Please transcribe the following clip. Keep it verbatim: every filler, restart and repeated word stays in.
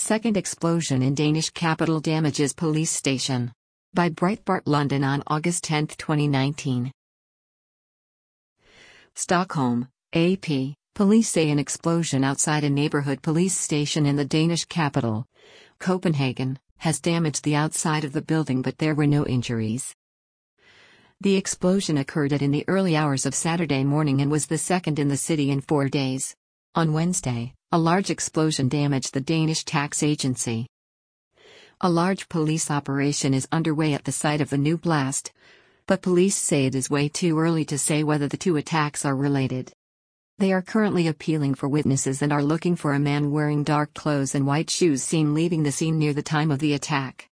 Second explosion in Danish capital damages police station. By Breitbart London on August tenth twenty nineteen. Stockholm, A P. Police say an explosion outside a neighborhood police station in the Danish capital, Copenhagen, has damaged the outside of the building, but there were no injuries. The explosion occurred at in the early hours of Saturday morning and was the second in the city in four days. On Wednesday, a large explosion damaged the Danish tax agency. A large police operation is underway at the site of the new blast, but police say it is way too early to say whether the two attacks are related. They are currently appealing for witnesses and are looking for a man wearing dark clothes and white shoes seen leaving the scene near the time of the attack.